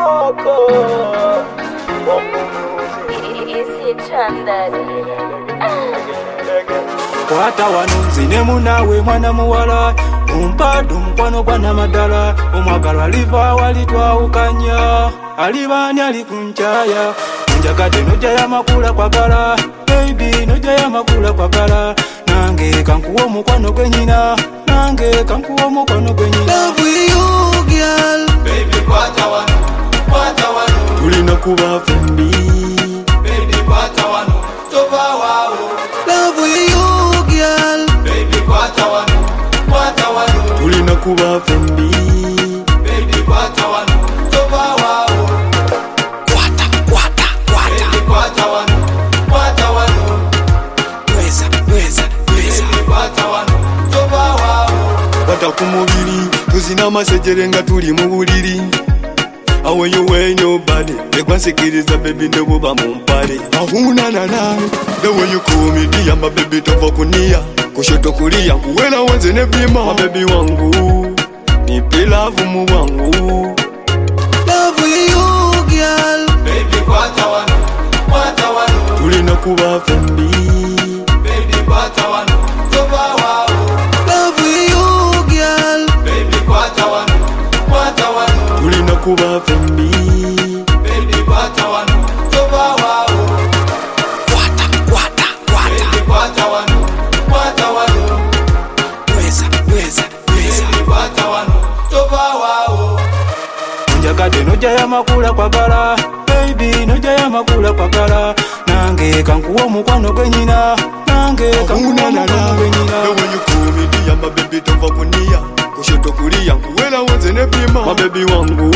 Kwata wano nzine munawe mwana muwala Umpadu mkwano kwa na madala Umwagalo aliva walitwaukanya Alibani alikunchaya Njakate noja ya makula kwa kala Baby noja ya makula kwa kala Nange kankuwa mukwano kwenyina Nange kankuwa mukwano kwenyina Love you girl Baby kwata wano Tulina kuba fendi Baby kwata wano Tova wao Love you girl Baby kwata wano Tulina kuba fendi Baby kwata wano Tova wao Kwata Baby kwata wano Weza Baby kwata wano Tova wao Kwata kumubili Tuzina masejere nga tuli mubuliri When you wear your body, they go sikiriza baby ndebo ba mumpale. Ahuna na nawe, the way you call me dear, my baby tova kunia, kushoto kulia, kuwela wanze ne bima, my baby wangu, nipe love mu wangu. Love you girl Baby kwata wano Tulina kuba fendi. Baby kwata wano Tova wao Love you girl Baby kwata wano Tulina kuba fendi. Baby kwata wano Tova wao Kwata Baby kwata wano Weza Baby kwata wano Tova wao Njakate noja ya makula kwa kala Baby noja ya makula kwa kala Nange kankuwa mukwano kwenyina Nange kankuwa mukwano kwenyina The way you call me dear, my baby tova kunia kushoto kulia, kuwela wanze ne bima, my baby wangu,